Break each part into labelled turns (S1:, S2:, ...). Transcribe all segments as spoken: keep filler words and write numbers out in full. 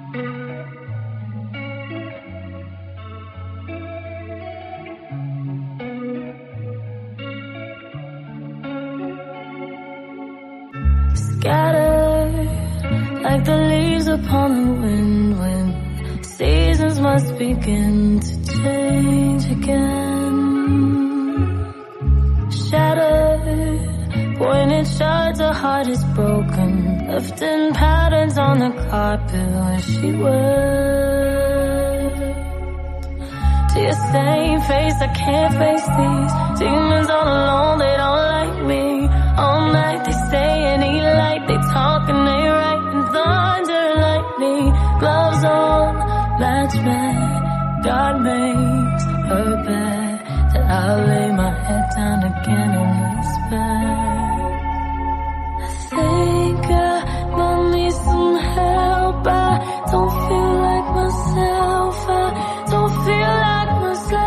S1: Scattered like the leaves upon the wind, when seasons must begin to change again. Shattered, pointed shards, her heart is broken, left in patterns on the carpet where she worked. To your same face, I can't face these demons all alone, they don't like me. All night they stay and eat like they talk and they write in thunder and lightning. Gloves on, match mad, God makes her bad, that I'll lay my head down again in this bed. I think I might need some help, I don't feel like myself, I don't feel like myself.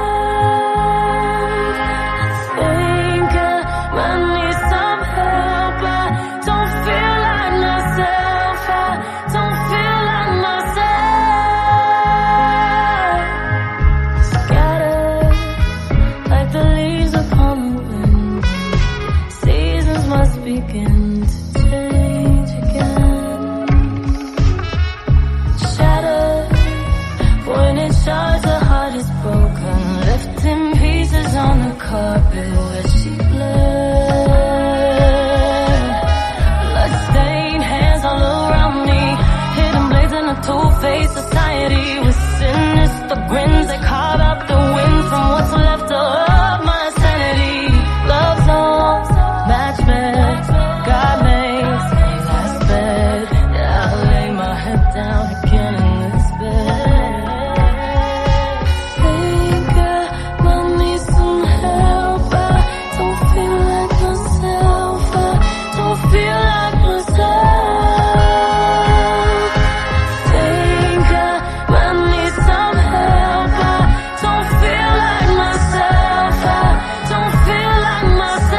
S1: I think I might need some help, I don't feel like myself, I don't feel like myself. Scattered like the leaves upon the wind, seasons must begin to change again. Shattered, pointed shards, her heart is broken, left in pieces on the carpet where she bled. Blood-stained hands all around me, hidden blades in a two-faced society with sinister grins that carve out the wind from what's left of my sanity. Gloves on, match made, God makes a last bed, yeah, I'll lay my head down again in this bed. Think I might need some help, I don't feel like myself, I don't feel like myself. Think I might need some help, I don't feel like myself, I don't feel like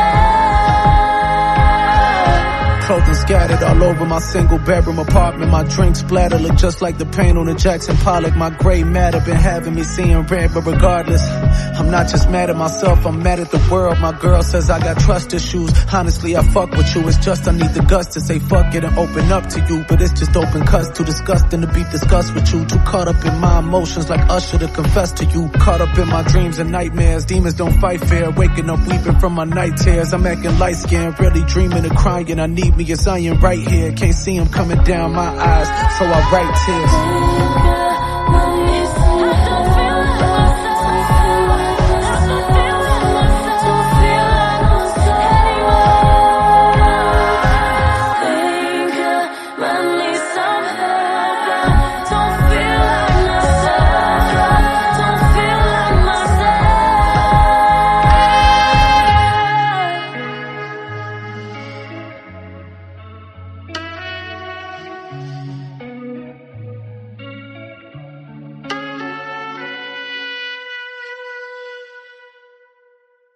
S1: myself.
S2: Clothing scattered all over my single bedroom apartment. My drink splatter look just like the paint on a Jackson Pollock. My gray matter been having me seeing red, but regardless, I'm not just mad at myself, I'm mad at the world. My girl says I got trust issues. Honestly, I fuck with you. It's just I need the guts to say fuck it and open up to you. But it's just open cuts, too disgusting to be discussed with you. Too caught up in my emotions like Usher to confess to you. Caught up in my dreams and nightmares. Demons don't fight fair. Waking up weeping from my night tears. I'm acting light skinned, really dreaming of crying. I need me a Zion right here. Can't see him coming down my eyes, so I write tears.